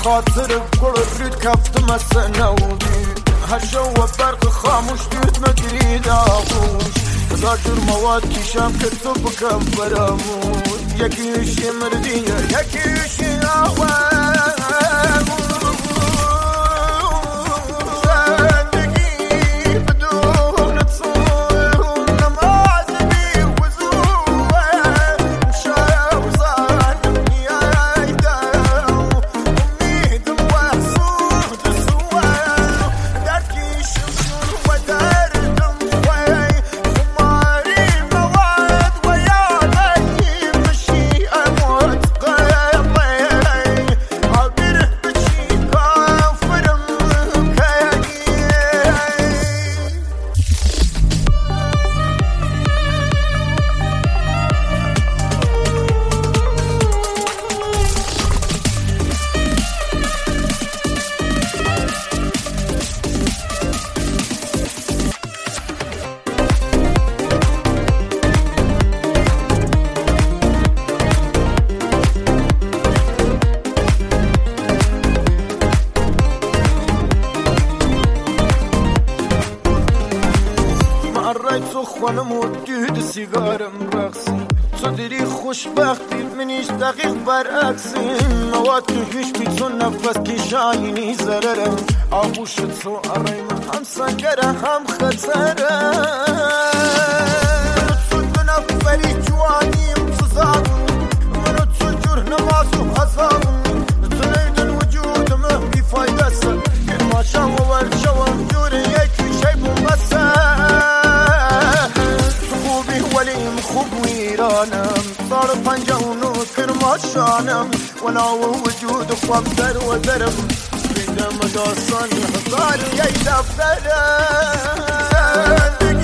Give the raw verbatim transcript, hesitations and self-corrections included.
خاطر قرد كفتم السنة ودي هالجو برق خاموش ديت مجريد آغوش قدر مواد كشام كتب كم فراموش يكيشي مردية يكيشي آوان خانم و دید سیگارم رقصی تو دیری خوشبختی منیش دقیق برعکسی مواد تو هیچ بیتون نفس کشانی زررم آبوش تو آرای من هم سنگره هم خطره تو دو نفری جوانیم تو زبون منو تو جور نماز و حسابون تو نیدن وجودم بی فایده سر این ماشم و ورشوم جوری یکی شی بومسه خوب ویرانم صار پنجه و نوکر ماشانم ونا وجود خواب در و درم بیدم داستان هزار یه دفترم